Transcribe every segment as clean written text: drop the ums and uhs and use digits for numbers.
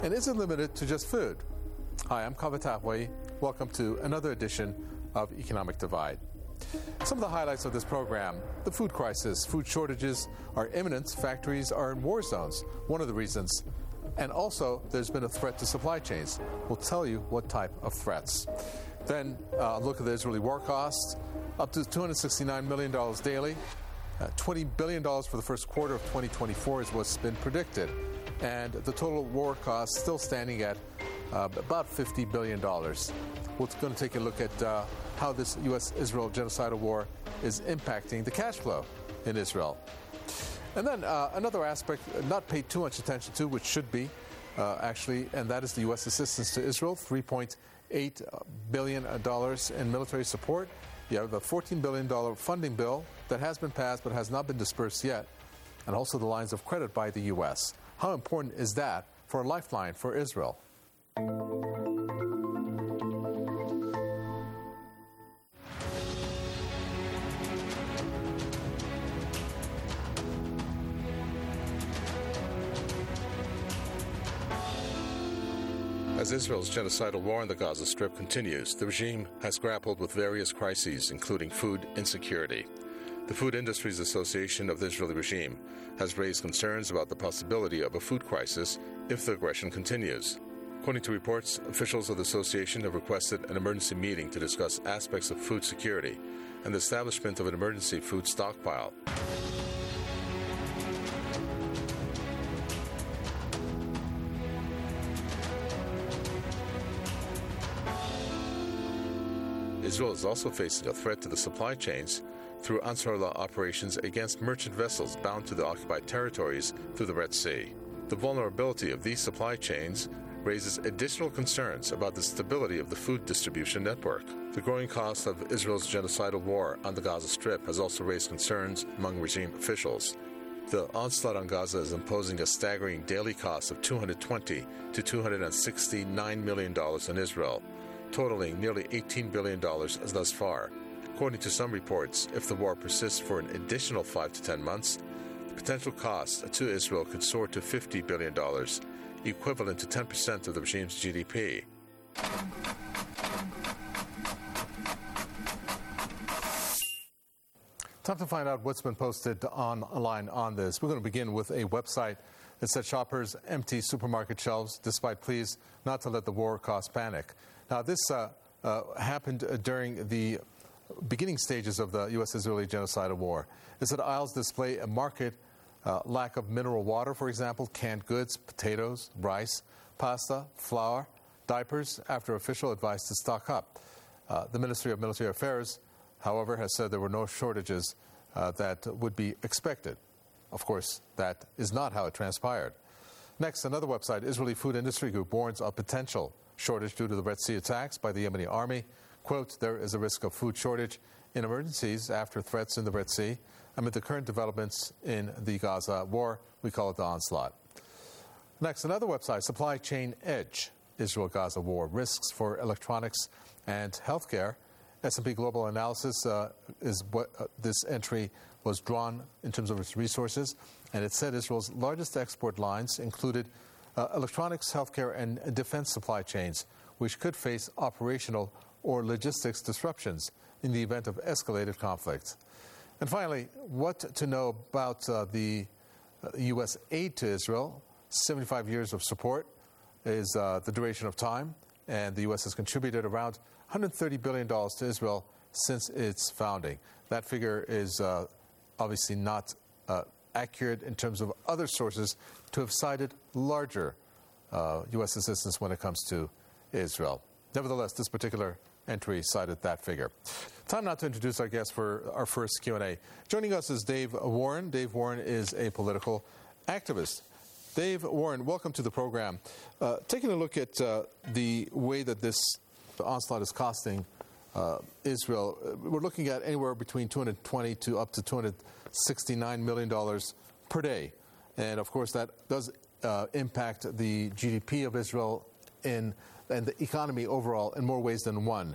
And is it limited to just food? Hi, I'm Kaveh Tafway. Welcome to another edition of Economic Divide. Some of the highlights of this program: the food crisis, food shortages are imminent, factories are in war zones, one of the reasons. And also, there's been a threat to supply chains. We'll tell you what type of threats. Then, look at the Israeli war costs, up to $269 million daily. $20 billion for the first quarter of 2024 is what's been predicted. And the total war cost still standing at about $50 billion. We're going to take a look at how this U.S.-Israel genocidal war is impacting the cash flow in Israel. And then another aspect not paid too much attention to, which should be, actually, and that is the U.S. assistance to Israel, $3.8 billion in military support. You have the $14 billion funding bill that has been passed but has not been dispersed yet, and also the lines of credit by the U.S. How important is that for a lifeline for Israel? As Israel's genocidal war on the Gaza Strip continues, the regime has grappled with various crises, including food insecurity. The Food Industries Association of the Israeli regime has raised concerns about the possibility of a food crisis if the aggression continues. According to reports, officials of the association have requested an emergency meeting to discuss aspects of food security and the establishment of an emergency food stockpile. Israel is also facing a threat to the supply chains through Ansarullah operations against merchant vessels bound to the occupied territories through the Red Sea. The vulnerability of these supply chains raises additional concerns about the stability of the food distribution network. The growing cost of Israel's genocidal war on the Gaza Strip has also raised concerns among regime officials. The onslaught on Gaza is imposing a staggering daily cost of $220 to $269 million in Israel, totaling nearly $18 billion thus far. According to some reports, if the war persists for an additional 5 to 10 months, the potential cost to Israel could soar to $50 billion, equivalent to 10% of the regime's GDP. Time to find out what's been posted online on this. We're going to begin with a website that said shoppers empty supermarket shelves despite pleas not to let the war cause panic. Now, this happened during the beginning stages of the U.S.-Israeli genocidal war. It said aisles display a marked lack of mineral water, for example, canned goods, potatoes, rice, pasta, flour, diapers, after official advice to stock up. The Ministry of Military Affairs, however, has said there were no shortages that would be expected. Of course, that is not how it transpired. Next, another website, Israeli Food Industry Group, warns of potential shortage due to the Red Sea attacks by the Yemeni army. Quote, there is a risk of food shortage in emergencies after threats in the Red Sea. Amid the current developments in the Gaza war, we call it the onslaught. Next, another website, Supply Chain Edge, Israel-Gaza war, risks for electronics and healthcare. S&P Global Analysis is what this entry was drawn in terms of its resources, and it said Israel's largest export lines included electronics, healthcare, and defense supply chains, which could face operational or logistics disruptions in the event of escalated conflict. And finally, what to know about the U.S. aid to Israel. 75 years of support is the duration of time, and the U.S. has contributed around $130 billion to Israel since its founding. That figure is obviously not accurate in terms of other sources to have cited larger U.S. assistance when it comes to Israel. Nevertheless, this particular entry cited that figure. Time now to introduce our guest for our first Q&A. Joining us is Dave Warren. Dave Warren is a political activist. Dave Warren, welcome to the program. Taking a look at the way that this onslaught is costing Israel, we're looking at anywhere between $220 to up to $269 million per day. And of course, that does impact the GDP of Israel and the economy overall in more ways than one.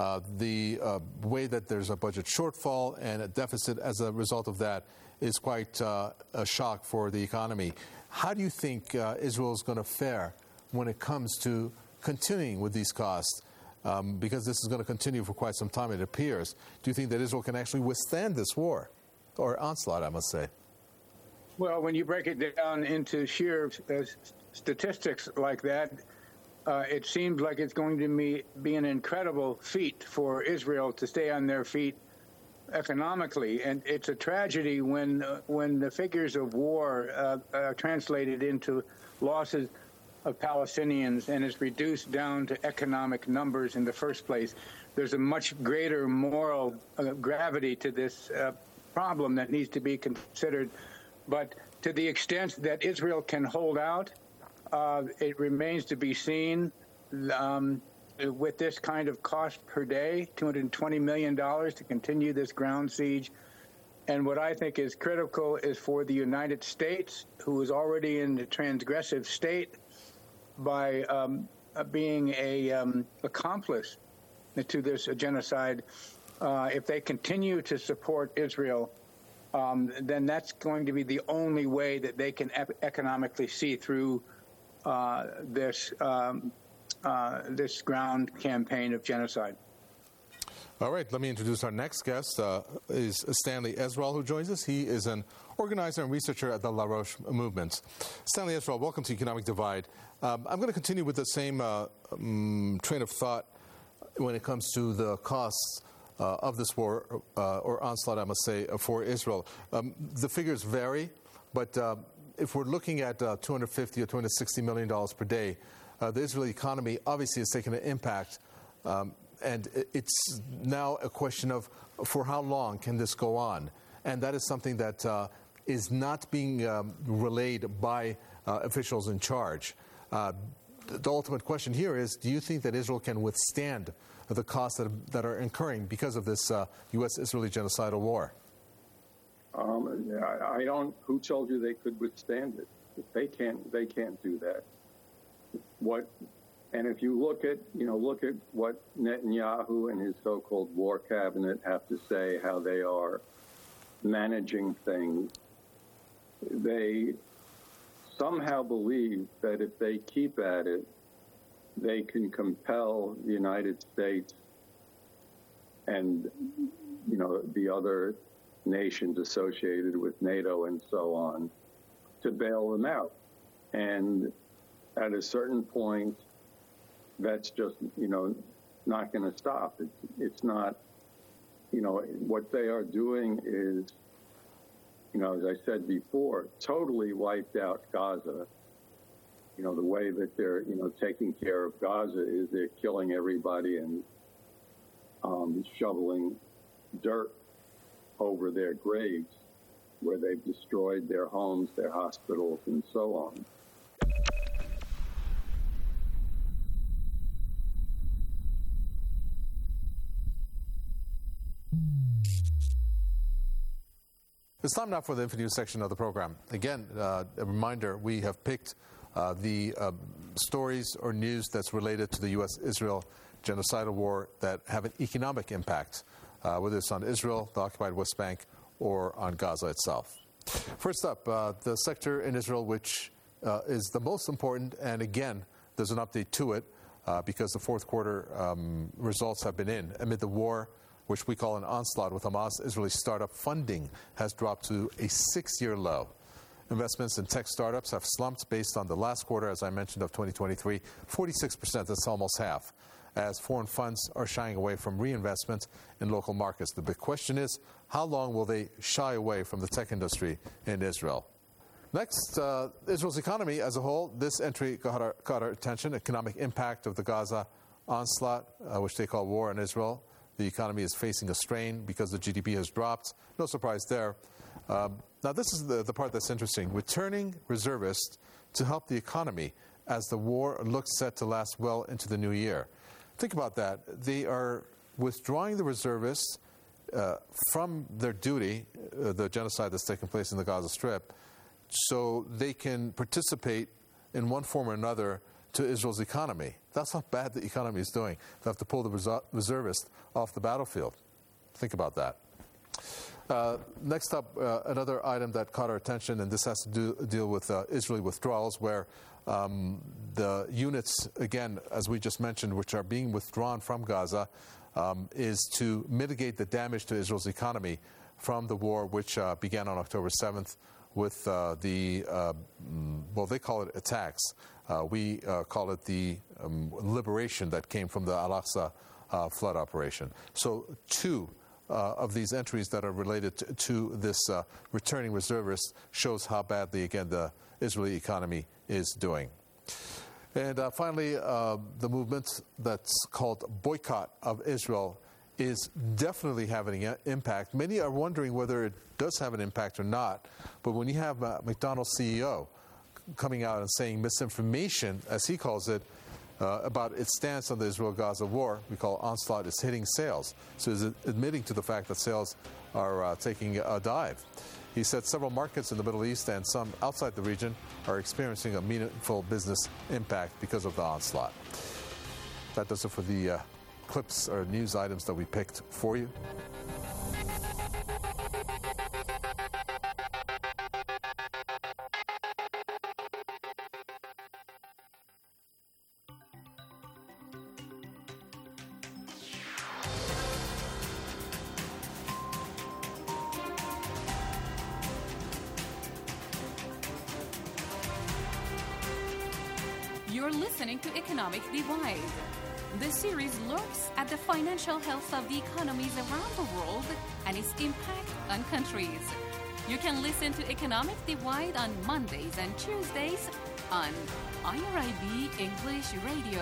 The way that there's a budget shortfall and a deficit as a result of that is quite a shock for the economy. How do you think Israel is going to fare when it comes to continuing with these costs? Because this is going to continue for quite some time, it appears. Do you think that Israel can actually withstand this war, or onslaught, I must say? Well, when you break it down into sheer statistics like that, it seems like it's going to be an incredible feat for Israel to stay on their feet economically. And it's a tragedy when the figures of war are translated into losses of Palestinians and is reduced down to economic numbers in the first place. There's a much greater moral gravity to this problem that needs to be considered. But to the extent that Israel can hold out, it remains to be seen. With this kind of cost per day, $220 million to continue this ground siege. And what I think is critical is for the United States, who is already in the transgressive state, by being a accomplice to this genocide, if they continue to support Israel, then that's going to be the only way that they can economically see through this ground campaign of genocide. All right, let me introduce our next guest, is Stanley Ezral, who joins us. He is an organizer and researcher at the La Roche Movement. Stanley Ezral, welcome to Economic Divide. I'm going to continue with the same train of thought when it comes to the costs of this war, or onslaught, I must say, for Israel. The figures vary, but if we're looking at $250 or $260 million per day, the Israeli economy obviously has taken an impact, and it's now a question of for how long can this go on? And that is something that is not being relayed by officials in charge. The ultimate question here is, do you think that Israel can withstand the costs that are incurring because of this U.S.-Israeli genocidal war? I don't. Who told you they could withstand it? If they can't do that. And if you look at what Netanyahu and his so-called war cabinet have to say, how they are managing things, they somehow believe that if they keep at it, they can compel the United States and the other nations associated with NATO and so on to bail them out. And at a certain point, that's just, not going to stop. It's not, what they are doing is, as I said before, totally wiped out Gaza. The way that they're, taking care of Gaza is they're killing everybody and shoveling dirt over their graves where they've destroyed their homes, their hospitals, and so on. It's time now for the InfoNews section of the program. Again, a reminder, we have picked the stories or news that's related to the U.S.-Israel genocidal war that have an economic impact, whether it's on Israel, the occupied West Bank, or on Gaza itself. First up, the sector in Israel which is the most important, and again, there's an update to it because the fourth quarter results have been in. Amid the war, which we call an onslaught with Hamas, Israeli startup funding has dropped to a 6-year low. Investments in tech startups have slumped based on the last quarter, as I mentioned, of 2023, 46%, that's almost half, as foreign funds are shying away from reinvestment in local markets. The big question is, how long will they shy away from the tech industry in Israel? Next, Israel's economy as a whole. This entry caught our attention, economic impact of the Gaza onslaught, which they call war on Israel. The economy is facing a strain because the GDP has dropped. No surprise there. Now, this is the part that's interesting. Returning reservists to help the economy as the war looks set to last well into the new year. Think about that. They are withdrawing the reservists from their duty, the genocide that's taking place in the Gaza Strip, so they can participate in one form or another to Israel's economy. That's how bad the economy is doing. They have to pull the reservists off the battlefield. Think about that. Next up, another item that caught our attention, and this has to deal with Israeli withdrawals, where The units, again, as we just mentioned, which are being withdrawn from Gaza, is to mitigate the damage to Israel's economy from the war, which began on October 7th with they call it attacks. We call it the liberation that came from the Al-Aqsa flood operation. So two of these entries that are related to this returning reservists shows how badly, again, the Israeli economy is doing. And finally, the movement that's called Boycott of Israel is definitely having an impact. Many are wondering whether it does have an impact or not. But when you have McDonald's CEO coming out and saying misinformation, as he calls it, about its stance on the Israel-Gaza war, we call onslaught, is hitting sales. So he's admitting to the fact that sales are taking a dive. He said several markets in the Middle East and some outside the region are experiencing a meaningful business impact because of the onslaught. That does it for the clips or news items that we picked for you. You're listening to Economic Divide. The series looks at the financial health of the economies around the world and its impact on countries. You can listen to Economic Divide on Mondays and Tuesdays on IRIB English Radio.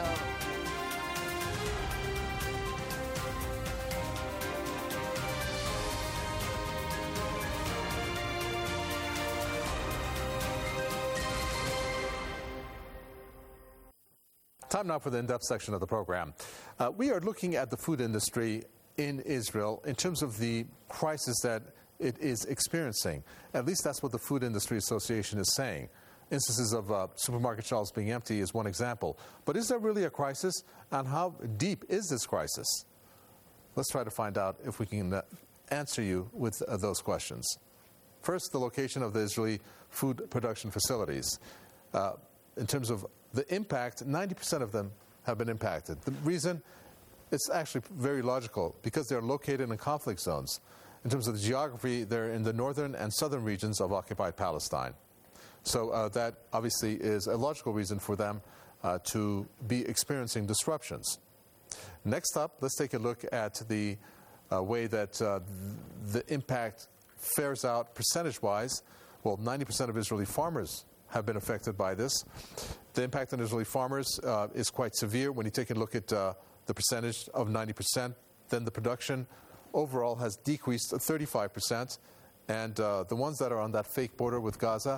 Time now for the in-depth section of the program. We are looking at the food industry in Israel in terms of the crisis that it is experiencing. At least that's what the Food Industry Association is saying. Instances of supermarket shelves being empty is one example. But is there really a crisis? And how deep is this crisis? Let's try to find out if we can answer you with those questions. First, the location of the Israeli food production facilities. In terms of the impact, 90% of them have been impacted. The reason, it's actually very logical, because they're located in conflict zones. In terms of the geography, they're in the northern and southern regions of occupied Palestine. So that obviously is a logical reason for them to be experiencing disruptions. Next up, let's take a look at the way that the impact fares out percentage-wise. Well, 90% of Israeli farmers have been affected by this. The impact on Israeli farmers is quite severe. When you take a look at the percentage of 90%, then the production overall has decreased 35%. And the ones that are on that fake border with Gaza,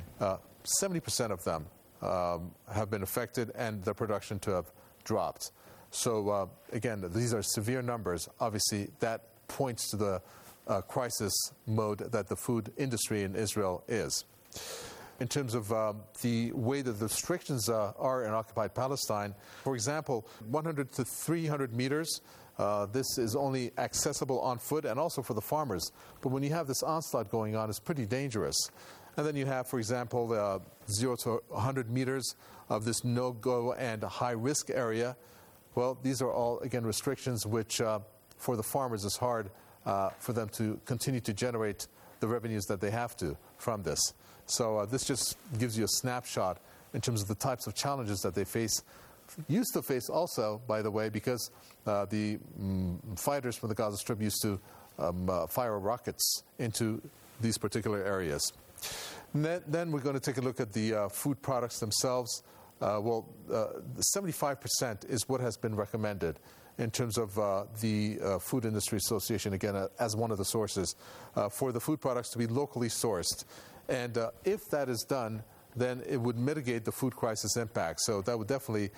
70% of them have been affected and their production to have dropped. So again, these are severe numbers. Obviously, that points to the crisis mode that the food industry in Israel is. In terms of the way that the restrictions are in occupied Palestine, for example, 100 to 300 meters, this is only accessible on foot and also for the farmers. But when you have this onslaught going on, it's pretty dangerous. And then you have, for example, 0 to 100 meters of this no-go and high-risk area. Well, these are all, again, restrictions which, for the farmers, is hard for them to continue to generate the revenues that they have to from this. So this just gives you a snapshot in terms of the types of challenges that they used to face also, by the way, because the fighters from the Gaza Strip used to fire rockets into these particular areas. Then we're going to take a look at the food products themselves. 75% is what has been recommended in terms of the Food Industry Association, again, as one of the sources, for the food products to be locally sourced. And if that is done, then it would mitigate the food crisis impact. So that would definitely,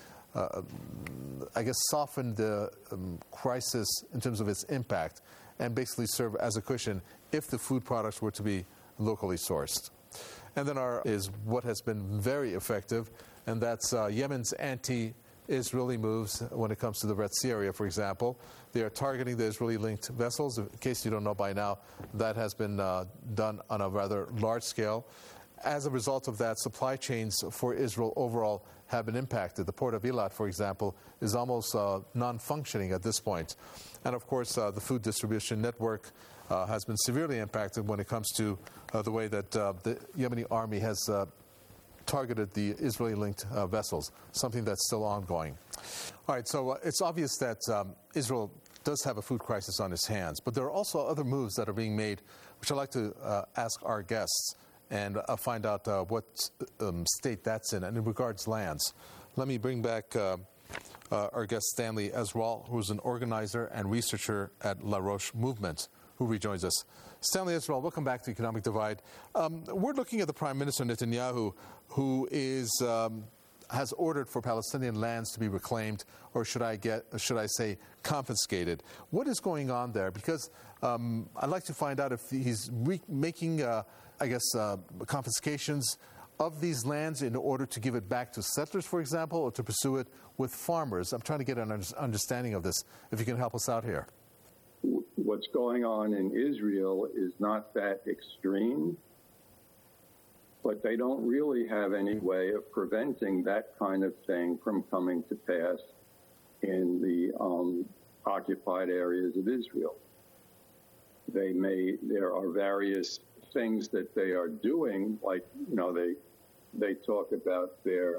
soften the crisis in terms of its impact and basically serve as a cushion if the food products were to be locally sourced. And then is what has been very effective, and that's Yemen's anti-Israeli moves when it comes to the Red Sea area, for example. They are targeting the Israeli-linked vessels. In case you don't know by now, that has been done on a rather large scale. as a result of that, supply chains for Israel overall have been impacted. The port of Eilat, for example, is almost non-functioning at this point. And of course, the food distribution network has been severely impacted when it comes to the way that the Yemeni army has targeted the Israeli-linked vessels, something that's still ongoing. All right, so it's obvious that Israel does have a food crisis on its hands, but there are also other moves that are being made, which I'd like to ask our guests and find out what state that's in, and in regards lands. Let me bring back our guest Stanley Ezral, who's an organizer and researcher at La Roche Movement, who rejoins us. Stanley Ezral, welcome back to Economic Divide. We're looking at the Prime Minister Netanyahu, who has ordered for Palestinian lands to be reclaimed, or should I say confiscated. What is going on there? Because I'd like to find out if he's making confiscations of these lands in order to give it back to settlers, for example, or to pursue it with farmers. I'm trying to get an understanding of this, if you can help us out here. What's going on in Israel is not that extreme, but they don't really have any way of preventing that kind of thing from coming to pass in the occupied areas of Israel. There are various things that they are doing, like, they talk about their,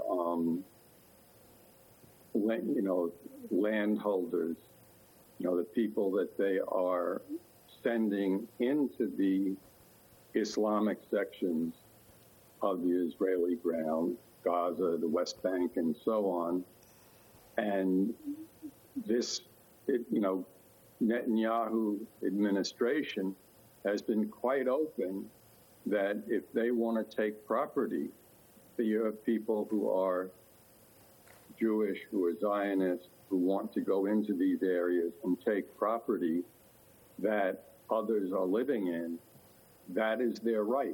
landholders, the people that they are sending into the Islamic sections of the Israeli ground, Gaza, the West Bank, and so on. And this, Netanyahu administration has been quite open that if they want to take property, you have people who are Jewish, who are Zionists, who want to go into these areas and take property that others are living in, that is their right.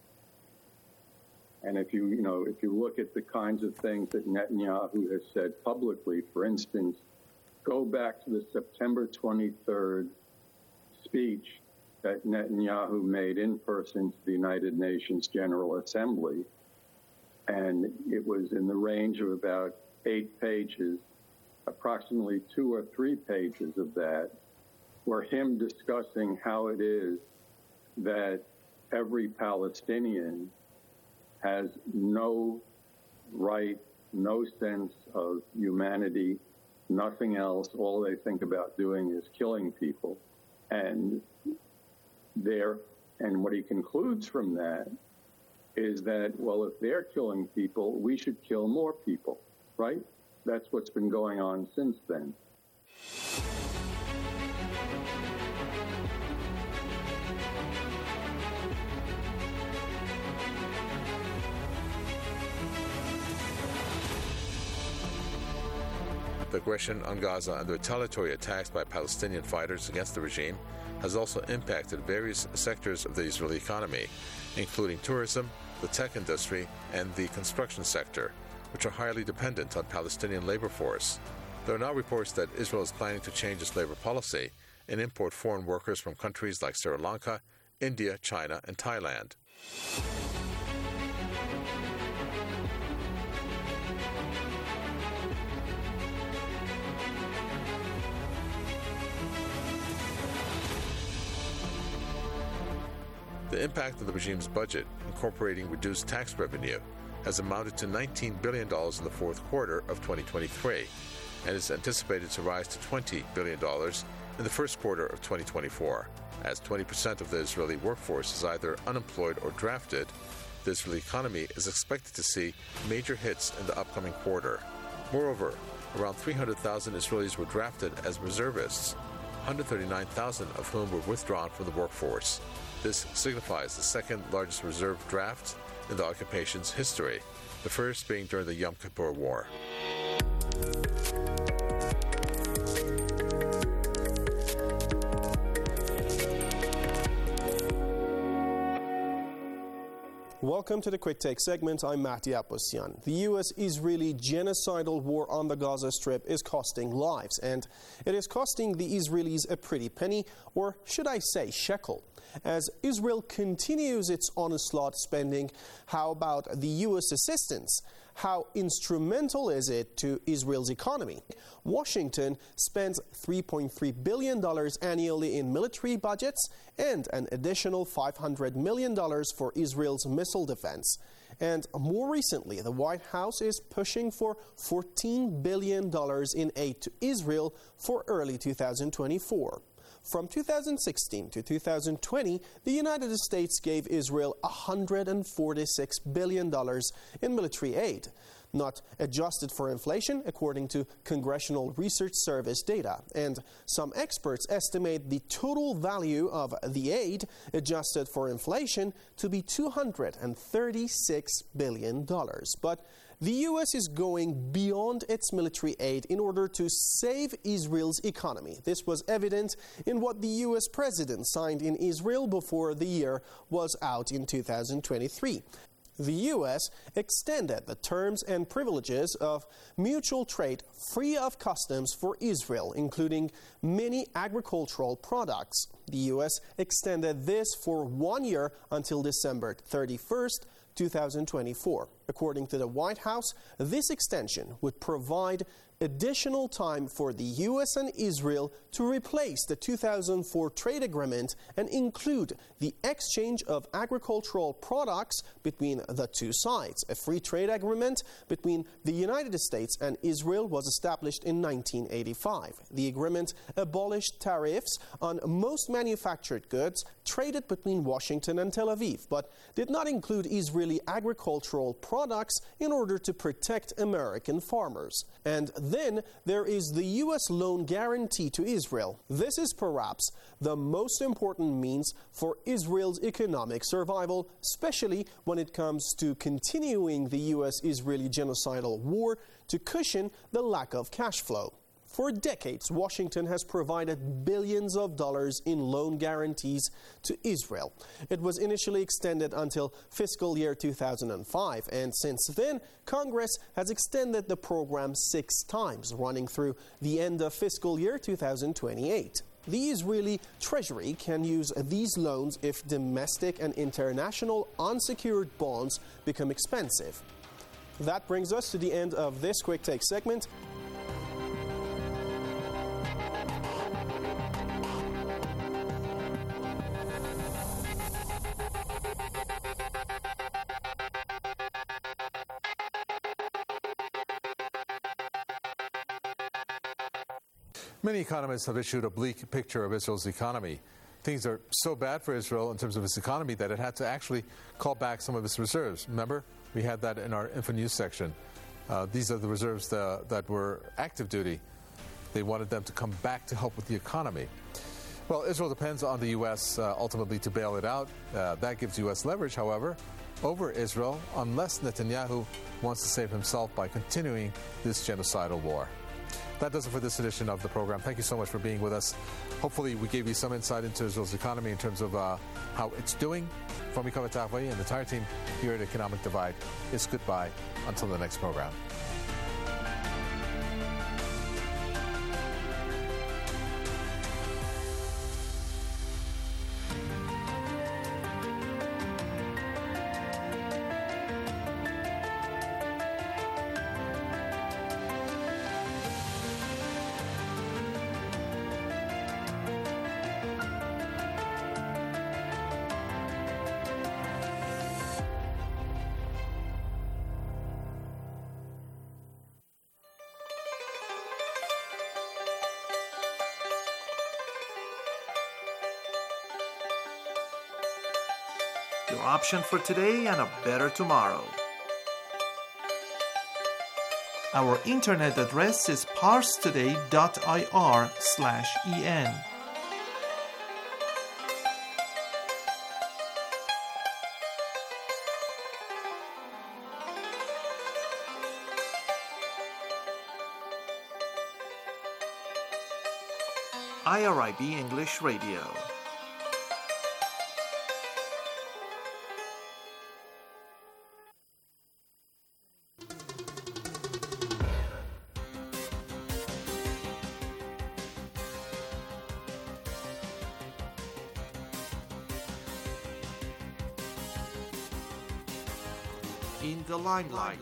And if you look at the kinds of things that Netanyahu has said publicly, for instance, go back to the September 23rd speech that Netanyahu made in person to the United Nations General Assembly, and it was in the range of about 8 pages. Approximately 2 or 3 pages of that were him discussing how it is that every Palestinian has no right, no sense of humanity, nothing else. All they think about doing is killing people. And what he concludes from that is that, well, if they're killing people, we should kill more people, right? That's what's been going on since then. The aggression on Gaza and the retaliatory attacks by Palestinian fighters against the regime has also impacted various sectors of the Israeli economy, including tourism, the tech industry, and the construction sector, which are highly dependent on Palestinian labor force. There are now reports that Israel is planning to change its labor policy and import foreign workers from countries like Sri Lanka, India, China, and Thailand. The impact of the regime's budget, incorporating reduced tax revenue, has amounted to $19 billion in the fourth quarter of 2023 and is anticipated to rise to $20 billion in the first quarter of 2024. As 20% of the Israeli workforce is either unemployed or drafted, the Israeli economy is expected to see major hits in the upcoming quarter. Moreover, around 300,000 Israelis were drafted as reservists, 139,000 of whom were withdrawn from the workforce. This signifies the second largest reserve draft in the occupation's history, the first being during the Yom Kippur War. Welcome to the Quick Take segment. I'm Matti Aposyan. The U.S.-Israeli genocidal war on the Gaza Strip is costing lives, and it is costing the Israelis a pretty penny, or should I say shekel. As Israel continues its onslaught spending, how about the U.S. assistance? How instrumental is it to Israel's economy? Washington spends $3.3 billion annually in military budgets and an additional $500 million for Israel's missile defense. And more recently, the White House is pushing for $14 billion in aid to Israel for early 2024. From 2016 to 2020, the United States gave Israel $146 billion in military aid, not adjusted for inflation, according to Congressional Research Service data. And some experts estimate the total value of the aid, adjusted for inflation, to be $236 billion. But the U.S. is going beyond its military aid in order to save Israel's economy. This was evident in what the U.S. president signed in Israel before the year was out in 2023. The U.S. extended the terms and privileges of mutual trade free of customs for Israel, including many agricultural products. The U.S. extended this for 1 year until December 31st, 2024. According to the White House, this extension would provide additional time for the U.S. and Israel to replace the 2004 trade agreement and include the exchange of agricultural products between the two sides. A free trade agreement between the United States and Israel was established in 1985. The agreement abolished tariffs on most manufactured goods traded between Washington and Tel Aviv, but did not include Israeli agricultural products in order to protect American farmers. And then there is the U.S. loan guarantee to Israel. This is perhaps the most important means for Israel's economic survival, especially when it comes to continuing the U.S.-Israeli genocidal war to cushion the lack of cash flow. For decades, Washington has provided billions of dollars in loan guarantees to Israel. It was initially extended until fiscal year 2005, and since then, Congress has extended the program 6 times, running through the end of fiscal year 2028. The Israeli Treasury can use these loans if domestic and international unsecured bonds become expensive. That brings us to the end of this Quick Take segment. Many economists have issued a bleak picture of Israel's economy. Things are so bad for Israel in terms of its economy that it had to actually call back some of its reserves. Remember, we had that in our Info News section. These are the reserves that were active duty. They wanted them to come back to help with the economy. Well, Israel depends on the U.S. Ultimately to bail it out. That gives U.S. leverage, however, over Israel, unless Netanyahu wants to save himself by continuing this genocidal war. That does it for this edition of the program. Thank you so much for being with us. Hopefully we gave you some insight into Israel's economy in terms of how it's doing. From Mikhail Tavai and the entire team here at Economic Divide, it's goodbye until the next program. Your option for today and a better tomorrow. Our internet address is parstoday.ir/en. IRIB English Radio. in the limelight.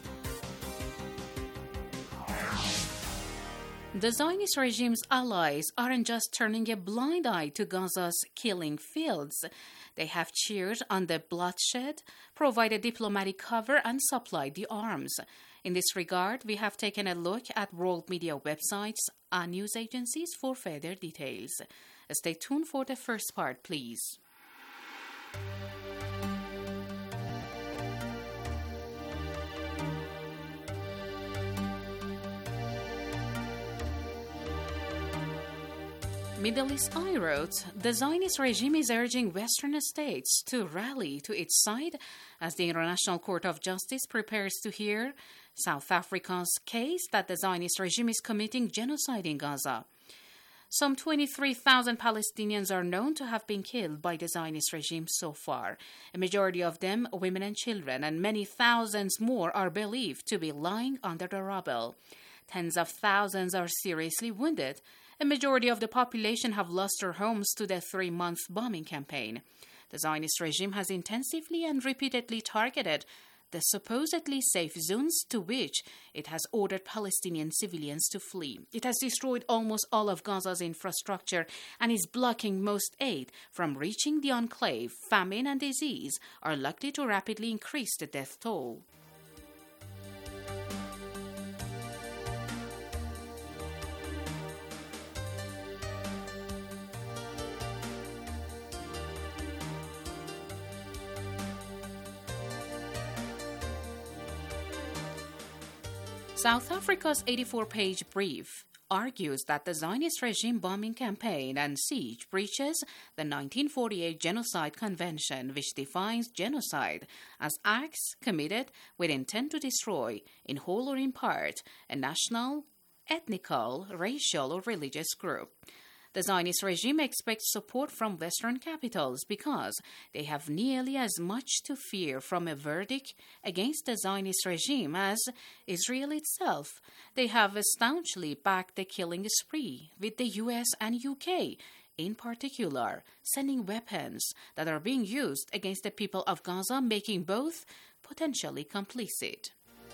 The Zionist regime's allies aren't just turning a blind eye to Gaza's killing fields. They have cheered on the bloodshed, provided diplomatic cover, and supplied the arms. In this regard, we have taken a look at world media websites and news agencies for further details. Stay tuned for the first part, please. Middle East Eye wrote, the Zionist regime is urging Western states to rally to its side as the International Court of Justice prepares to hear South Africa's case that the Zionist regime is committing genocide in Gaza. Some 23,000 Palestinians are known to have been killed by the Zionist regime so far, a majority of them women and children, and many thousands more are believed to be lying under the rubble. Tens of thousands are seriously wounded. A majority of the population have lost their homes to the 3-month bombing campaign. The Zionist regime has intensively and repeatedly targeted the supposedly safe zones to which it has ordered Palestinian civilians to flee. It has destroyed almost all of Gaza's infrastructure and is blocking most aid from reaching the enclave. Famine and disease are likely to rapidly increase the death toll. South Africa's 84-page brief argues that the Zionist regime bombing campaign and siege breaches the 1948 Genocide Convention, which defines genocide as acts committed with intent to destroy, in whole or in part, a national, ethnical, racial, or religious group. The Zionist regime expects support from Western capitals because they have nearly as much to fear from a verdict against the Zionist regime as Israel itself. They have staunchly backed the killing spree, with the US and UK, in particular, sending weapons that are being used against the people of Gaza, making both potentially complicit.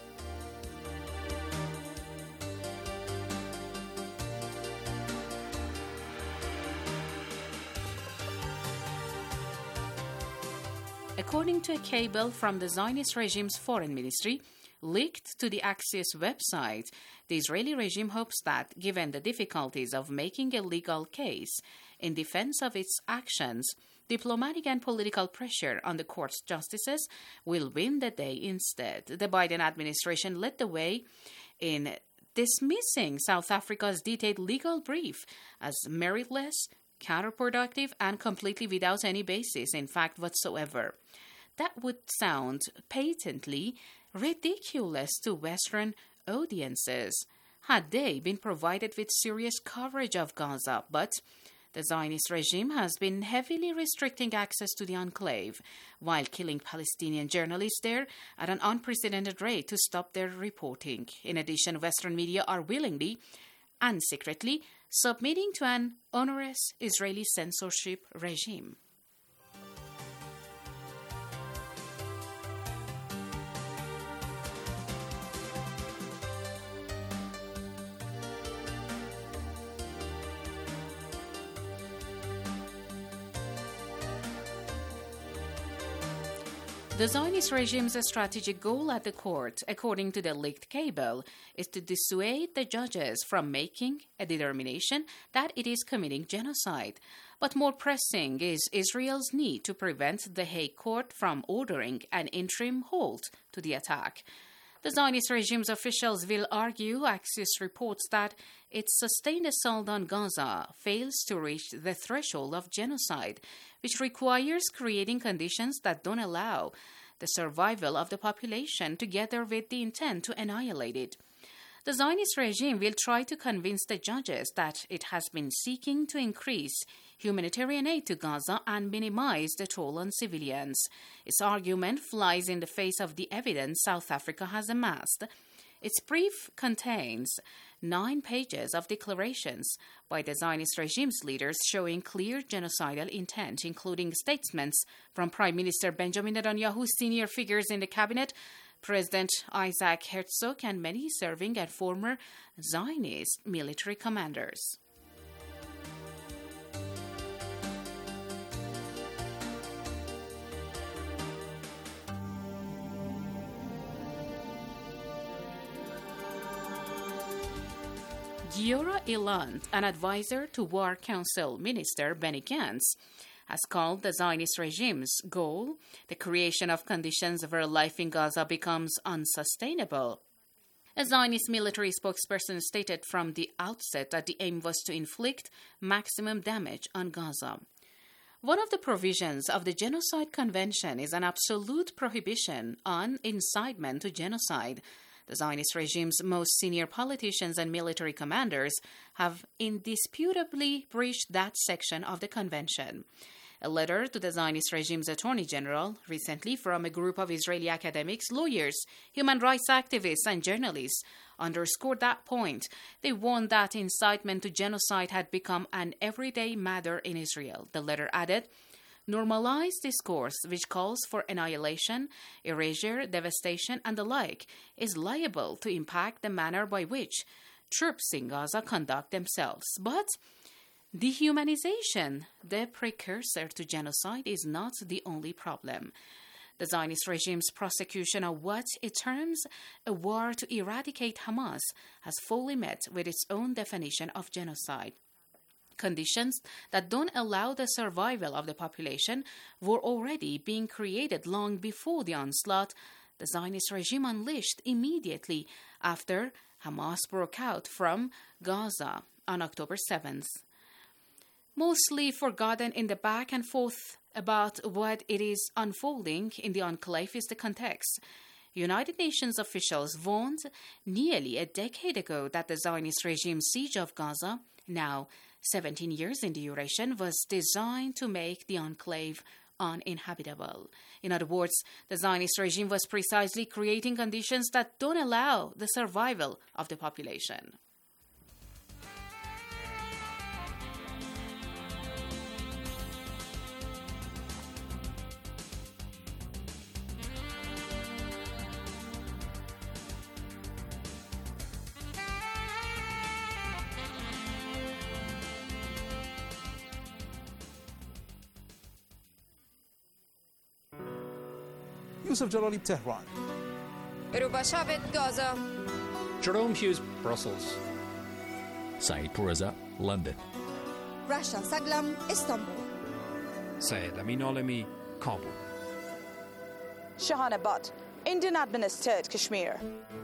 According to a cable from the Zionist regime's foreign ministry, leaked to the Axios website, the Israeli regime hopes that, given the difficulties of making a legal case in defense of its actions, diplomatic and political pressure on the court's justices will win the day instead. The Biden administration led the way in dismissing South Africa's detailed legal brief as meritless, counterproductive, and completely without any basis in fact whatsoever. That would sound patently ridiculous to Western audiences had they been provided with serious coverage of Gaza, but the Zionist regime has been heavily restricting access to the enclave while killing Palestinian journalists there at an unprecedented rate to stop their reporting. In addition, Western media are willingly and secretly submitting to an onerous Israeli censorship regime. The Zionist regime's strategic goal at the court, according to the leaked cable, is to dissuade the judges from making a determination that it is committing genocide. But more pressing is Israel's need to prevent the Hague Court from ordering an interim halt to the attack. The Zionist regime's officials will argue, Axios reports, that its sustained assault on Gaza fails to reach the threshold of genocide, which requires creating conditions that don't allow the survival of the population, together with the intent to annihilate it. The Zionist regime will try to convince the judges that it has been seeking to increase humanitarian aid to Gaza and minimize the toll on civilians. Its argument flies in the face of the evidence South Africa has amassed. Its brief contains 9 pages of declarations by the Zionist regime's leaders showing clear genocidal intent, including statements from Prime Minister Benjamin Netanyahu, senior figures in the cabinet, President Isaac Herzog, and many serving and former Zionist military commanders. Giora Iland, an advisor to War Council Minister Benny Gantz, has called the Zionist regime's goal the creation of conditions where life in Gaza becomes unsustainable. A Zionist military spokesperson stated from the outset that the aim was to inflict maximum damage on Gaza. One of the provisions of the Genocide Convention is an absolute prohibition on incitement to genocide. The Zionist regime's most senior politicians and military commanders have indisputably breached that section of the convention. A letter to the Zionist regime's Attorney General recently from a group of Israeli academics, lawyers, human rights activists, and journalists underscored that point. They warned that incitement to genocide had become an everyday matter in Israel. The letter added, "Normalized discourse which calls for annihilation, erasure, devastation, and the like is liable to impact the manner by which troops in Gaza conduct themselves. But dehumanization, the precursor to genocide, is not the only problem. The Zionist regime's prosecution of what it terms a war to eradicate Hamas has fully met with its own definition of genocide. Conditions that don't allow the survival of the population were already being created long before the onslaught the Zionist regime unleashed immediately after Hamas broke out from Gaza on October 7th. Mostly forgotten in the back and forth about what it is unfolding in the enclave is the context. United Nations officials warned nearly a decade ago that the Zionist regime's siege of Gaza, now 17 years in duration, was designed to make the enclave uninhabitable. In other words, the Zionist regime was precisely creating conditions that don't allow the survival of the population. Yusuf Jalali, Tehran. Rubashavit, Gaza. Jerome Hughes, Brussels. Saeed Pourreza, London. Rasha Saglam, Istanbul. Syed Amin Alemi, Kabul. Shahana Butt, Indian administered Kashmir.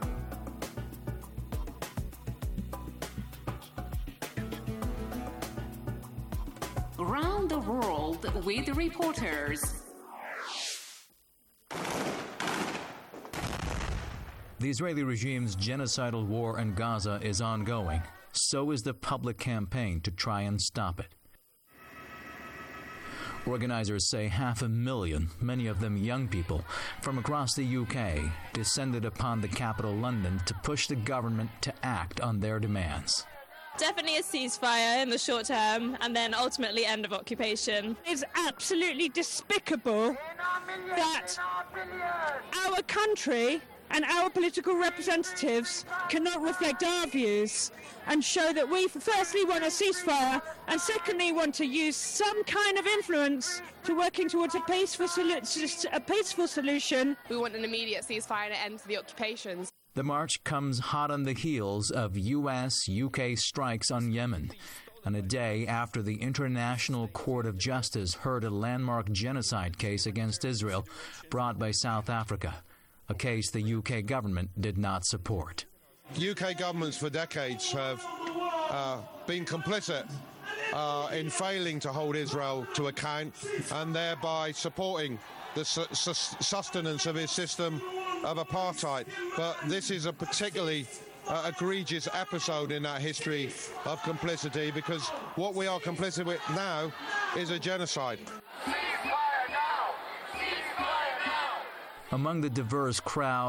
Around the world with reporters. The Israeli regime's genocidal war in Gaza is ongoing. So is the public campaign to try and stop it. Organizers say 500,000, many of them young people, from across the UK, descended upon the capital London to push the government to act on their demands. Definitely a ceasefire in the short term and then ultimately end of occupation. It's absolutely despicable that our country and our political representatives cannot reflect our views and show that we firstly want a ceasefire and secondly want to use some kind of influence to working towards a peaceful solution. We want an immediate ceasefire and an end to the occupations. The march comes hot on the heels of US-UK strikes on Yemen, and a day after the International Court of Justice heard a landmark genocide case against Israel brought by South Africa, a case the UK government did not support. UK governments for decades have been complicit in failing to hold Israel to account and thereby supporting the sustenance of his system of apartheid. But this is a particularly egregious episode in that history of complicity, because what we are complicit with now is a genocide. Among the diverse crowd,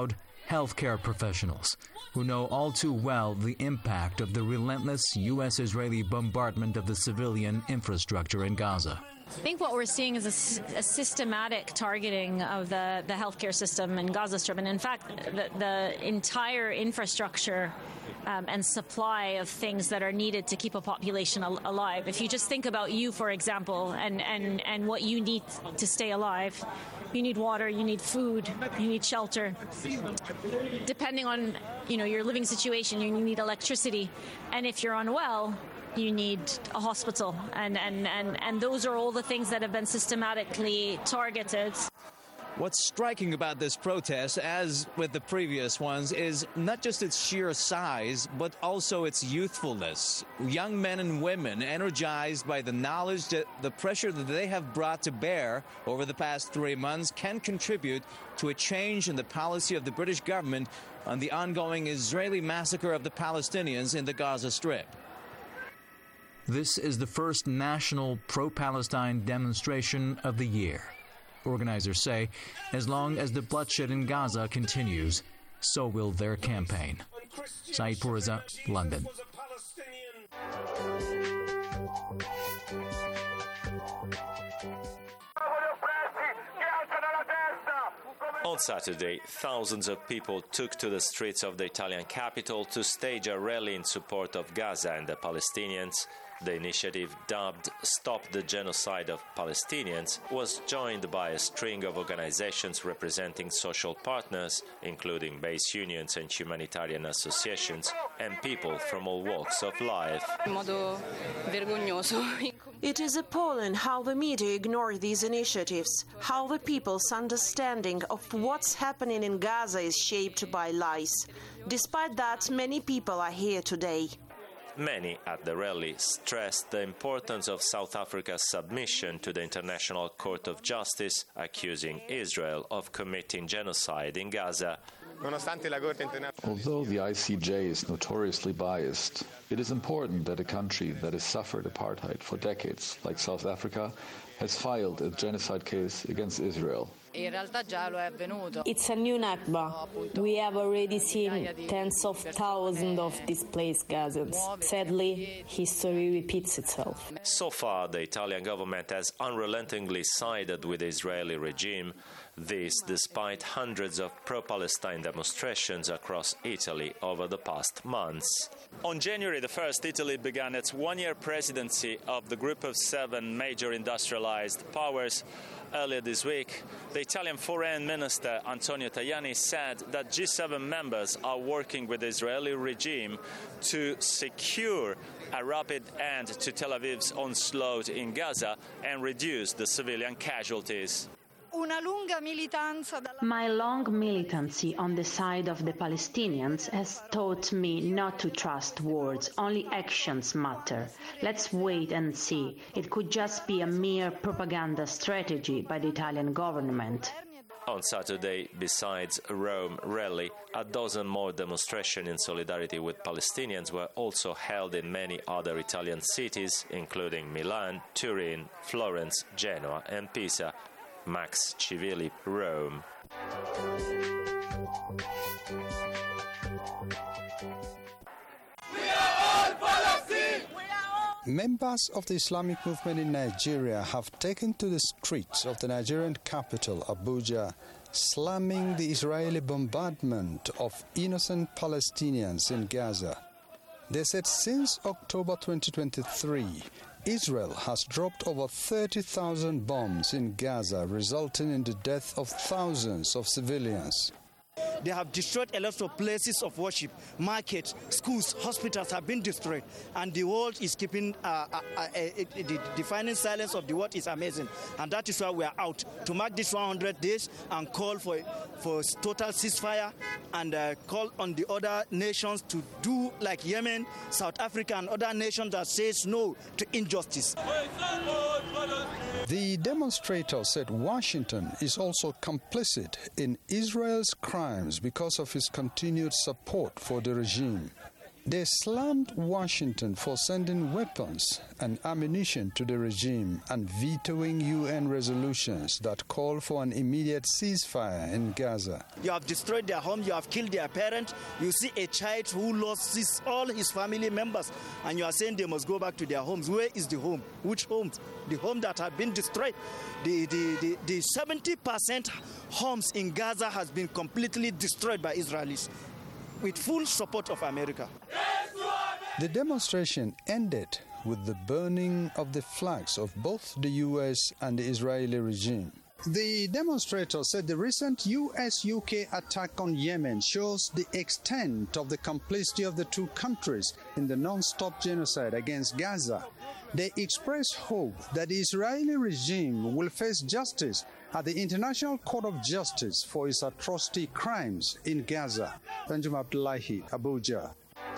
healthcare professionals who know all too well the impact of the relentless U.S.-Israeli bombardment of the civilian infrastructure in Gaza. I think what we're seeing is a systematic targeting of the healthcare system in Gaza Strip, and in fact, the entire infrastructure and supply of things that are needed to keep a population alive. If you just think about you, for example, and what you need to stay alive, you need water, you need food, you need shelter. Depending on your living situation, you need electricity, and if you're unwell, you need a hospital, and those are all the things that have been systematically targeted. What's striking about this protest, as with the previous ones, is not just its sheer size, but also its youthfulness. Young men and women energized by the knowledge that the pressure that they have brought to bear over the past 3 months can contribute to a change in the policy of the British government on the ongoing Israeli massacre of the Palestinians in the Gaza Strip. This is the first national pro-Palestine demonstration of the year. Organizers say as long as the bloodshed in Gaza continues, so will their campaign. Saeed Pourreza, London. On Saturday, thousands of people took to the streets of the Italian capital to stage a rally in support of Gaza and the Palestinians. The initiative, dubbed Stop the Genocide of Palestinians, was joined by a string of organizations representing social partners, including base unions and humanitarian associations, and people from all walks of life. It is appalling how the media ignore these initiatives, how the people's understanding of what's happening in Gaza is shaped by lies. Despite that, many people are here today. Many at the rally stressed the importance of South Africa's submission to the International Court of Justice, accusing Israel of committing genocide in Gaza. Although the ICJ is notoriously biased, it is important that a country that has suffered apartheid for decades, like South Africa, has filed a genocide case against Israel. It's a new Nakba. We have already seen tens of thousands of displaced Gazans. Sadly, history repeats itself. So far, the Italian government has unrelentingly sided with the Israeli regime. This despite hundreds of pro-Palestine demonstrations across Italy over the past months. On January the 1st, Italy began its one-year presidency of the Group of 7 major industrialized powers. Earlier this week, the Italian Foreign Minister Antonio Tajani said that G7 members are working with the Israeli regime to secure a rapid end to Tel Aviv's onslaught in Gaza and reduce the civilian casualties. My long militancy on the side of the Palestinians has taught me not to trust words, only actions matter. Let's wait and see. It could just be a mere propaganda strategy by the Italian government. On Saturday, besides a Rome rally, a dozen more demonstrations in solidarity with Palestinians were also held in many other Italian cities, including Milan, Turin, Florence, Genoa and Pisa. Max Civilli, Rome. Members of the Islamic movement in Nigeria have taken to the streets of the Nigerian capital, Abuja, slamming the Israeli bombardment of innocent Palestinians in Gaza. They said since October 2023, Israel has dropped over 30,000 bombs in Gaza, resulting in the death of thousands of civilians. They have destroyed a lot of places of worship, markets, schools, hospitals have been destroyed, and the world is keeping the defining silence of the world is amazing, and that is why we are out to mark this 100 days and call for total ceasefire and call on the other nations to do like Yemen, South Africa, and other nations that says no to injustice. The demonstrators said Washington is also complicit in Israel's crimes because of its continued support for the regime. They slammed Washington for sending weapons and ammunition to the regime and vetoing UN resolutions that call for an immediate ceasefire in Gaza. You have destroyed their home, you have killed their parent. You see a child who lost all his family members, and you are saying they must go back to their homes. Where is the home? Which homes? The home that have been destroyed. The 70% homes in Gaza has been completely destroyed by Israelis, with full support of America. The demonstration ended with the burning of the flags of both the U.S. and the Israeli regime. The demonstrators said the recent U.S.-UK attack on Yemen shows the extent of the complicity of the two countries in the non-stop genocide against Gaza. They expressed hope that the Israeli regime will face justice at the International Court of Justice for its atrocity crimes in Gaza. Benjamin Abdullahi, Abuja.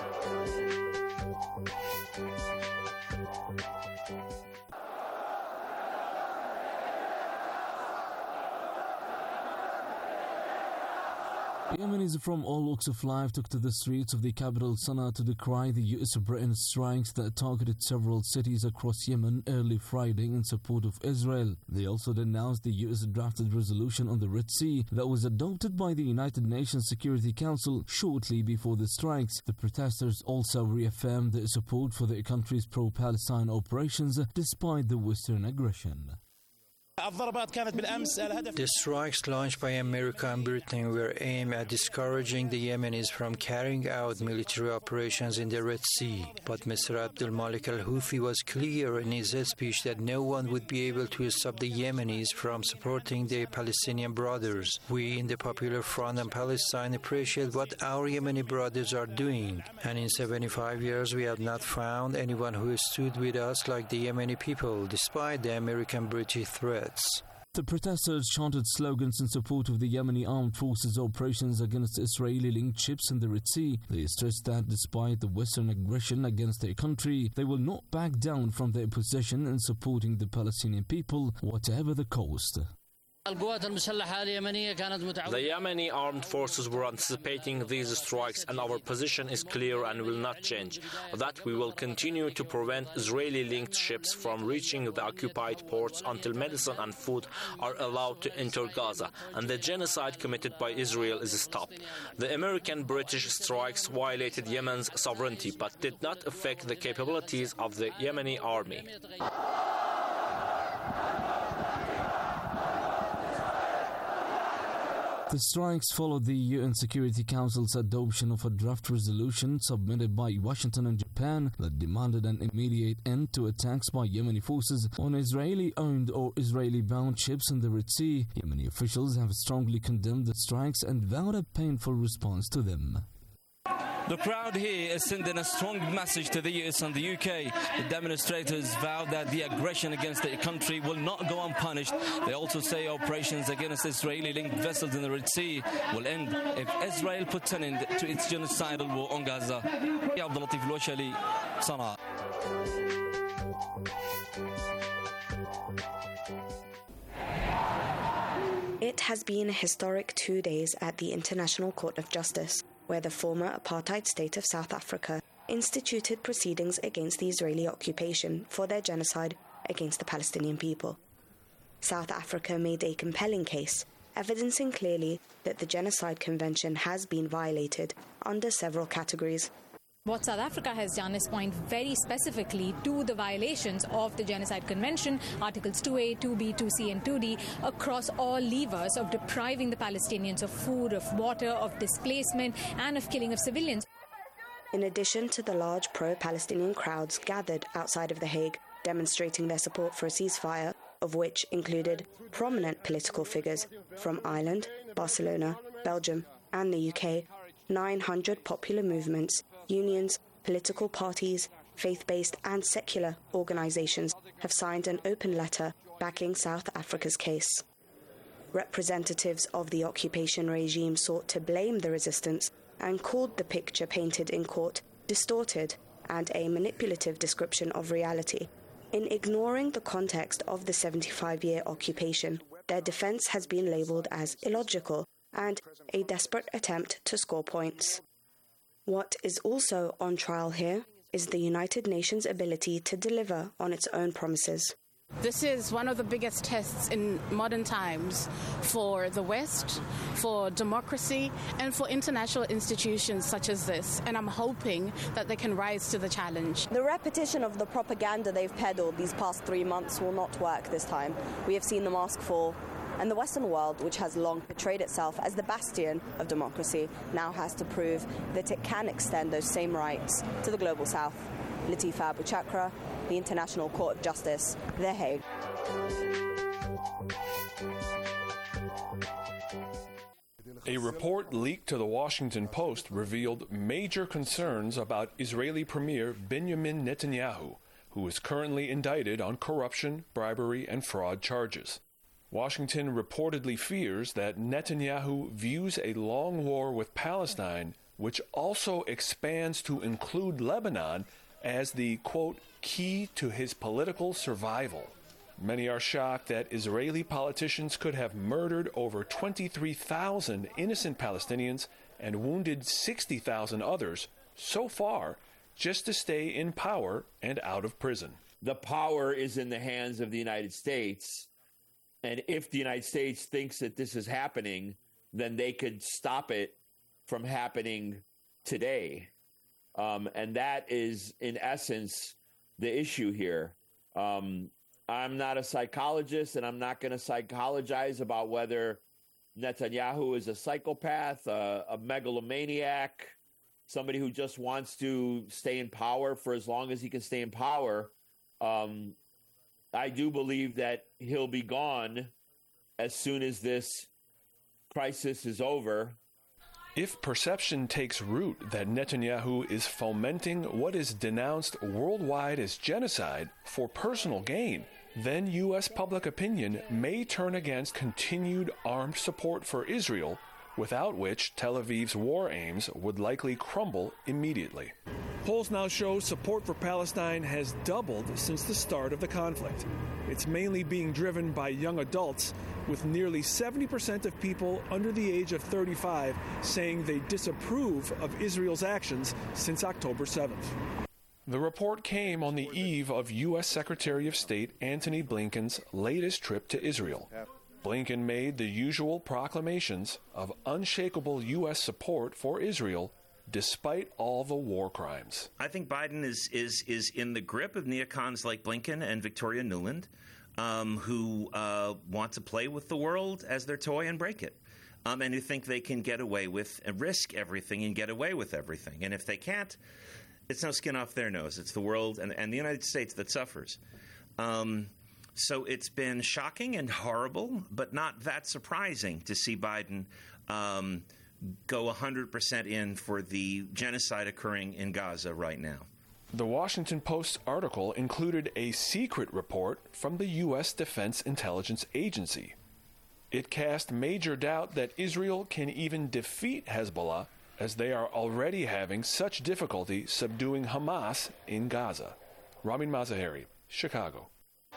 Yemenis from all walks of life took to the streets of the capital Sana'a to decry the U.S.-Britain strikes that targeted several cities across Yemen early Friday in support of Israel. They also denounced the U.S.-drafted resolution on the Red Sea that was adopted by the United Nations Security Council shortly before the strikes. The protesters also reaffirmed their support for their country's pro-Palestine operations despite the Western aggression. The strikes launched by America and Britain were aimed at discouraging the Yemenis from carrying out military operations in the Red Sea. But Mr. Abdul Malik al-Houthi was clear in his speech that no one would be able to stop the Yemenis from supporting their Palestinian brothers. We in the Popular Front and Palestine appreciate what our Yemeni brothers are doing. And in 75 years we have not found anyone who stood with us like the Yemeni people, despite the American-British threat. The protesters chanted slogans in support of the Yemeni armed forces' operations against Israeli-linked ships in the Red Sea. They stressed that despite the Western aggression against their country, they will not back down from their position in supporting the Palestinian people, whatever the cost. The Yemeni armed forces were anticipating these strikes, and our position is clear and will not change. That we will continue to prevent Israeli-linked ships from reaching the occupied ports until medicine and food are allowed to enter Gaza, and the genocide committed by Israel is stopped. The American-British strikes violated Yemen's sovereignty, but did not affect the capabilities of the Yemeni army. The strikes followed the UN Security Council's adoption of a draft resolution submitted by Washington and Japan that demanded an immediate end to attacks by Yemeni forces on Israeli-owned or Israeli-bound ships in the Red Sea. Yemeni officials have strongly condemned the strikes and vowed a painful response to them. The crowd here is sending a strong message to the US and the UK. The demonstrators vow that the aggression against their country will not go unpunished. They also say operations against Israeli-linked vessels in the Red Sea will end if Israel puts an end to its genocidal war on Gaza. Abdul Latif Al-Washali, Sana'a. It has been a historic 2 days at the International Court of Justice, where the former apartheid state of South Africa instituted proceedings against the Israeli occupation for their genocide against the Palestinian people. South Africa made a compelling case, evidencing clearly that the Genocide Convention has been violated under several categories. What South Africa has done is point very specifically to the violations of the Genocide Convention, Articles 2A, 2B, 2C and 2D, across all levers of depriving the Palestinians of food, of water, of displacement and of killing of civilians. In addition to the large pro-Palestinian crowds gathered outside of The Hague, demonstrating their support for a ceasefire, of which included prominent political figures from Ireland, Barcelona, Belgium and the UK, 900 popular movements, unions, political parties, faith-based and secular organisations have signed an open letter backing South Africa's case. Representatives of the occupation regime sought to blame the resistance and called the picture painted in court distorted and a manipulative description of reality. In ignoring the context of the 75-year occupation, their defence has been labelled as illogical and a desperate attempt to score points. What is also on trial here is the United Nations' ability to deliver on its own promises. This is one of the biggest tests in modern times for the West, for democracy, and for international institutions such as this. And I'm hoping that they can rise to the challenge. The repetition of the propaganda they've peddled these past 3 months will not work this time. We have seen the mask fall, and the Western world, which has long portrayed itself as the bastion of democracy, now has to prove that it can extend those same rights to the global South. Latifa Abuchakra, the International Court of Justice, The Hague. A report leaked to the Washington Post revealed major concerns about Israeli Premier Benjamin Netanyahu, who is currently indicted on corruption, bribery, and fraud charges. Washington reportedly fears that Netanyahu views a long war with Palestine, which also expands to include Lebanon, as the, quote, key to his political survival. Many are shocked that Israeli politicians could have murdered over 23,000 innocent Palestinians and wounded 60,000 others so far just to stay in power and out of prison. The power is in the hands of the United States, and if the United States thinks that this is happening, then they could stop it from happening today. And that is, in essence, the issue here. I'm not a psychologist, and I'm not going to psychologize about whether Netanyahu is a psychopath, a megalomaniac, somebody who just wants to stay in power for as long as he can stay in power. I do believe that he'll be gone as soon as this crisis is over. If perception takes root that Netanyahu is fomenting what is denounced worldwide as genocide for personal gain, then U.S. public opinion may turn against continued armed support for Israel, without which Tel Aviv's war aims would likely crumble immediately. Polls now show support for Palestine has doubled since the start of the conflict. It's mainly being driven by young adults, with nearly 70% of people under the age of 35 saying they disapprove of Israel's actions since October 7th. The report came on the eve of U.S. Secretary of State Antony Blinken's latest trip to Israel. Blinken made the usual proclamations of unshakable U.S. support for Israel despite all the war crimes. I think Biden is in the grip of neocons like Blinken and Victoria Nuland, who want to play with the world as their toy and break it, and who think they can get away with and risk everything and get away with everything. And if they can't, it's no skin off their nose. It's the world and the United States that suffers. So it's been shocking and horrible, but not that surprising to see Biden go 100% in for the genocide occurring in Gaza right now. The Washington Post article included a secret report from the U.S. Defense Intelligence Agency. It cast major doubt that Israel can even defeat Hezbollah, as they are already having such difficulty subduing Hamas in Gaza. Ramin Mazaheri, Chicago.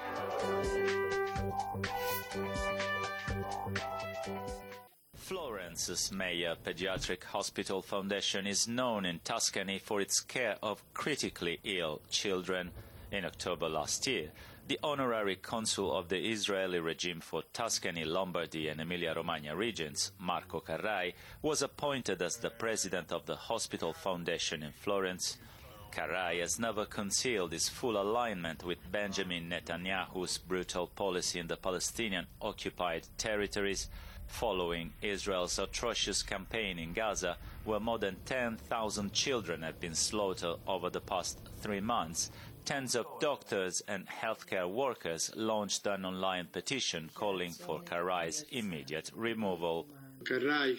Florence's Mayer Pediatric Hospital Foundation is known in Tuscany for its care of critically ill children. In October last year, the honorary consul of the Israeli regime for Tuscany, Lombardy and Emilia-Romagna regions, Marco Carrai, was appointed as the president of the Hospital Foundation in Florence. Carrai has never concealed his full alignment with Benjamin Netanyahu's brutal policy in the Palestinian-occupied territories, following Israel's atrocious campaign in Gaza, where more than 10,000 children have been slaughtered over the past 3 months. Tens of doctors and healthcare workers launched an online petition calling for Carrai's immediate removal. Carrai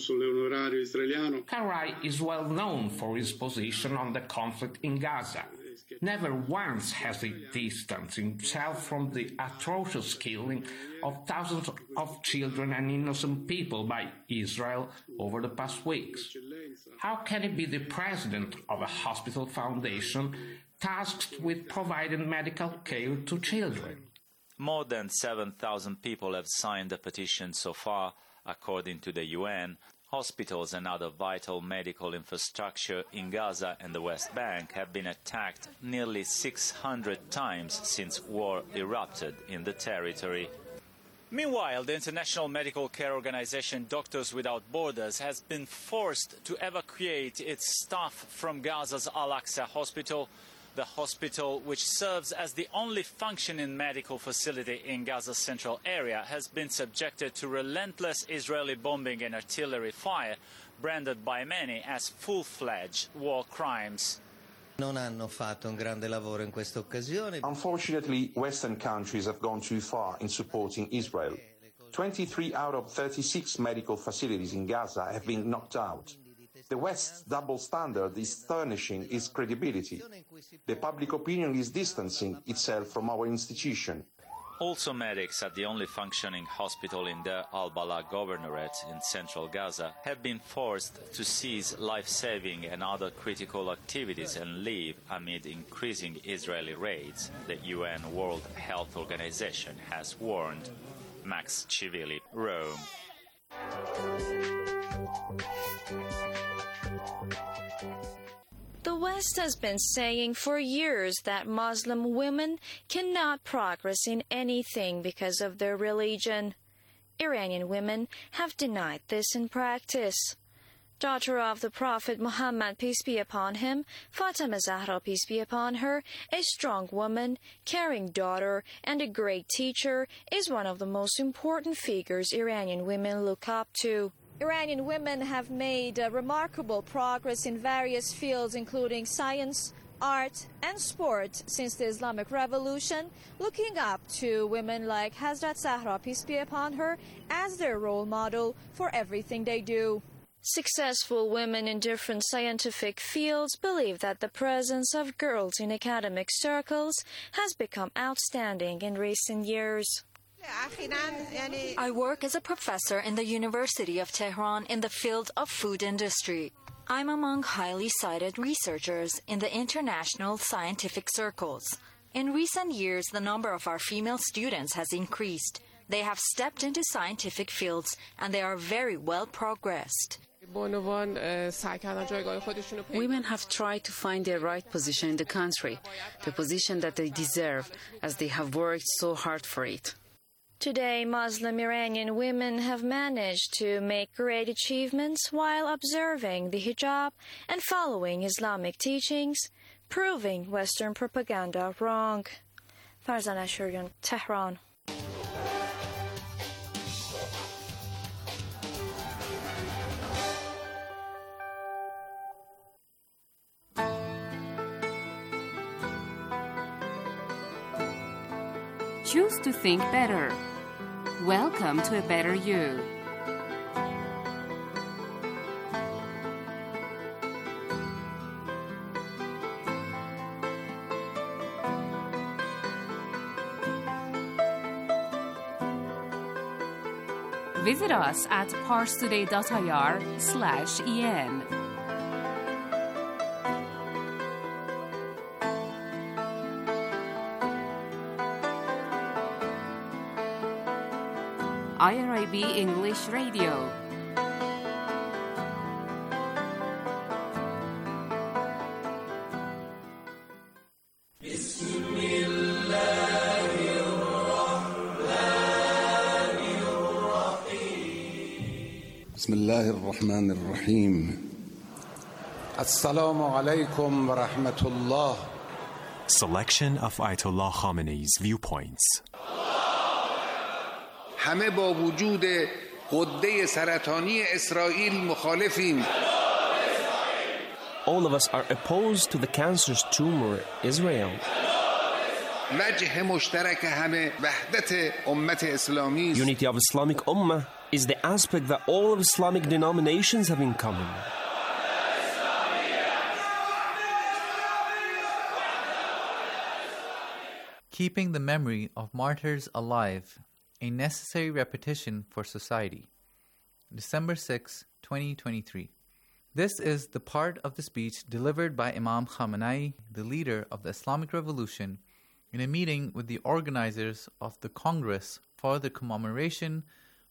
is well known for his position on the conflict in Gaza. Never once has he distanced himself from the atrocious killing of thousands of children and innocent people by Israel over the past weeks. How can he be the president of a hospital foundation tasked with providing medical care to children? More than 7,000 people have signed the petition so far, according to the UN. Hospitals and other vital medical infrastructure in Gaza and the West Bank have been attacked nearly 600 times since war erupted in the territory. Meanwhile, the international medical care organization Doctors Without Borders has been forced to evacuate its staff from Gaza's Al-Aqsa hospital. The hospital, which serves as the only functioning medical facility in Gaza's central area, has been subjected to relentless Israeli bombing and artillery fire, branded by many as full-fledged war crimes. Unfortunately, Western countries have gone too far in supporting Israel. 23 out of 36 medical facilities in Gaza have been knocked out. The West's double standard is tarnishing its credibility. The public opinion is distancing itself from our institution. Also, medics at the only functioning hospital in the Al-Bala governorate in central Gaza have been forced to cease life-saving and other critical activities and leave amid increasing Israeli raids, the UN World Health Organization has warned. Max Chivili, Rome. The West has been saying for years that Muslim women cannot progress in anything because of their religion. Iranian women have denied this in practice. Daughter of the Prophet Muhammad, peace be upon him, Fatima Zahra, peace be upon her, a strong woman, caring daughter, and a great teacher, is one of the most important figures Iranian women look up to. Iranian women have made remarkable progress in various fields, including science, art, and sport since the Islamic Revolution, looking up to women like Hazrat Zahra, peace be upon her, as their role model for everything they do. Successful women in different scientific fields believe that the presence of girls in academic circles has become outstanding in recent years. I work as a professor in the University of Tehran in the field of food industry. I'm among highly cited researchers in the international scientific circles. In recent years, the number of our female students has increased. They have stepped into scientific fields and they are very well progressed. Women have tried to find their right position in the country, the position that they deserve, as they have worked so hard for it. Today, Muslim Iranian women have managed to make great achievements while observing the hijab and following Islamic teachings, proving Western propaganda wrong. Farzan Ashurian, Tehran. Choose to think better. Welcome to a better you. Visit us at parstoday.ir/en. IRIB English Radio. بسم الله الرحمن الرحيم السلام عليكم ورحمة الله. Selection of Ayatollah Khamenei's viewpoints. همه با وجود غده سرطانی اسرائیل مخالفیم. All of us are opposed to the cancerous tumor Israel. وجه مشترک همه وحدت امت اسلامی است. Unity of Islamic Ummah is the aspect that all of Islamic denominations have in common. Keeping the memory of martyrs alive, a necessary repetition for society. December 6, 2023. This is the part of the speech delivered by Imam Khamenei, the leader of the Islamic Revolution, in a meeting with the organizers of the Congress for the commemoration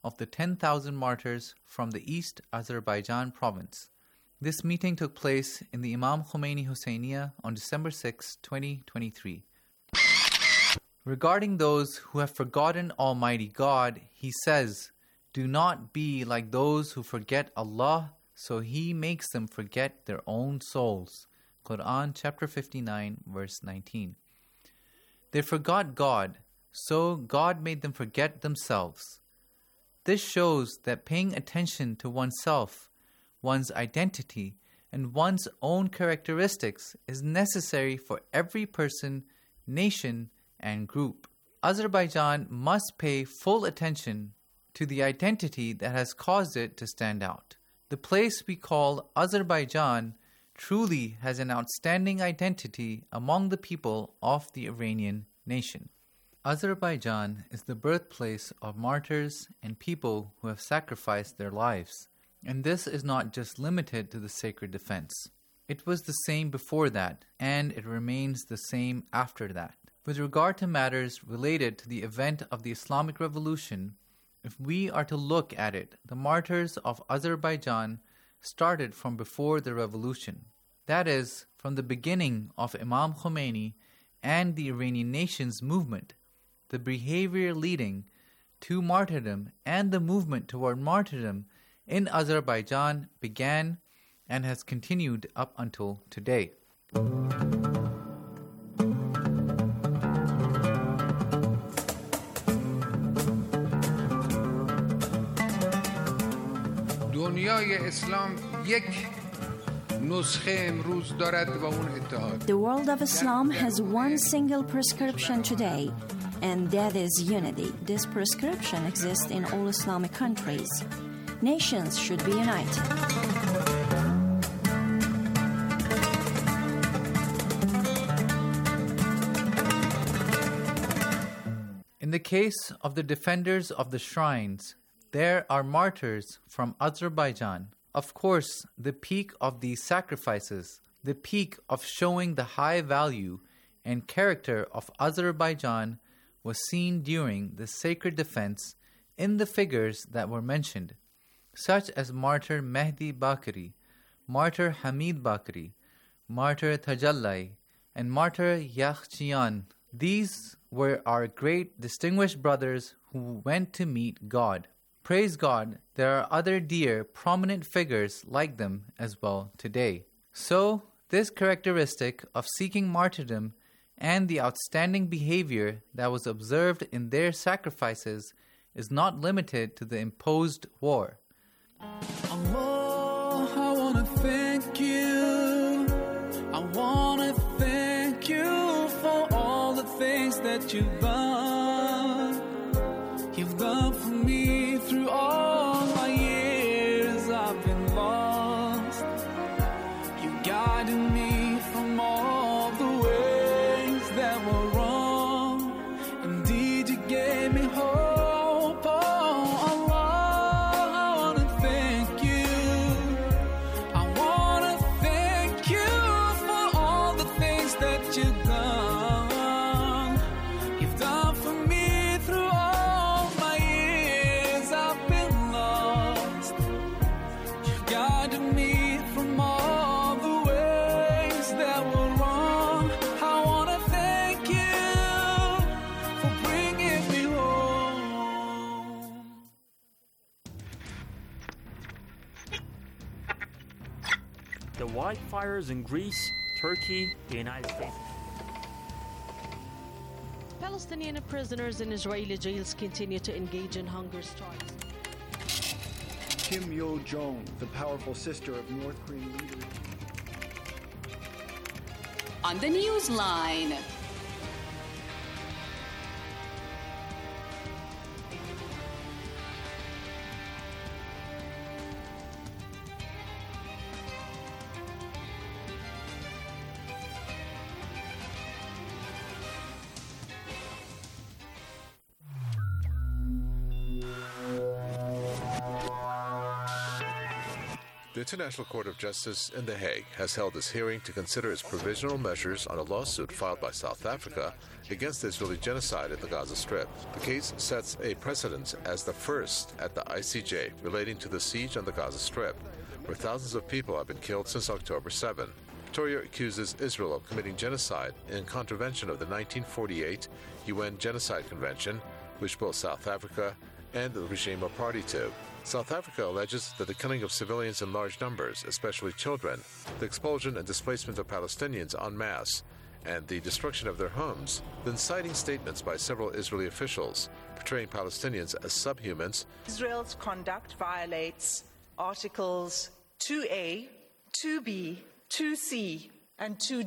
of the 10,000 martyrs from the East Azerbaijan province. This meeting took place in the Imam Khomeini Husseiniya on December 6, 2023. Regarding those who have forgotten Almighty God, he says, "Do not be like those who forget Allah, so He makes them forget their own souls." Quran chapter 59, verse 19. They forgot God, so God made them forget themselves. This shows that paying attention to oneself, one's identity, and one's own characteristics is necessary for every person, nation, and group. Azerbaijan must pay full attention to the identity that has caused it to stand out. The place we call Azerbaijan truly has an outstanding identity among the people of the Iranian nation. Azerbaijan is the birthplace of martyrs and people who have sacrificed their lives. And this is not just limited to the sacred defense. It was the same before that, and it remains the same after that. With regard to matters related to the event of the Islamic Revolution, if we are to look at it, the martyrs of Azerbaijan started from before the revolution. That is, from the beginning of Imam Khomeini and the Iranian nation's movement, the behavior leading to martyrdom and the movement toward martyrdom in Azerbaijan began and has continued up until today. دنیای اسلام یک نسخه امروز دارد و اون اتحاد. The world of Islam has one single prescription today, and that is unity. This prescription exists in all Islamic countries. Nations should be united. In the case of the defenders of the shrines, there are martyrs from Azerbaijan. Of course, the peak of these sacrifices, the peak of showing the high value and character of Azerbaijan was seen during the sacred defense in the figures that were mentioned, such as martyr Mehdi Bakri, martyr Hamid Bakri, martyr Tajallai, and martyr Yakhchiyan. These were our great distinguished brothers who went to meet God. Praise God, there are other dear, prominent figures like them as well today. So, this characteristic of seeking martyrdom and the outstanding behavior that was observed in their sacrifices is not limited to the imposed war. Allah, I want to thank you. I want to thank you for all the things that you've done. You've done for me through all my years I've been lost. You guided me from all the ways that were wrong. Indeed, you gave me hope. Oh, Allah, I want to thank you. I want to thank you for all the things that you've done. You've done for me through all my years I've been lost. You guided me from all the ways that were wrong. I want to thank you for bringing me home. The wildfires in Greece, Turkey, the United States. Palestinian prisoners in Israeli jails continue to engage in hunger strikes. Kim Yo-jong, the powerful sister of North Korean leader. On the Newsline. The International Court of Justice in The Hague has held its hearing to consider its provisional measures on a lawsuit filed by South Africa against the Israeli genocide in the Gaza Strip. The case sets a precedent as the first at the ICJ relating to the siege on the Gaza Strip, where thousands of people have been killed since October 7. Victoria accuses Israel of committing genocide in contravention of the 1948 UN Genocide Convention, which both South Africa and the regime are party to. South Africa alleges that the killing of civilians in large numbers, especially children, the expulsion and displacement of Palestinians en masse, and the destruction of their homes, then citing statements by several Israeli officials portraying Palestinians as subhumans. Israel's conduct violates Articles 2A, 2B, 2C, and 2D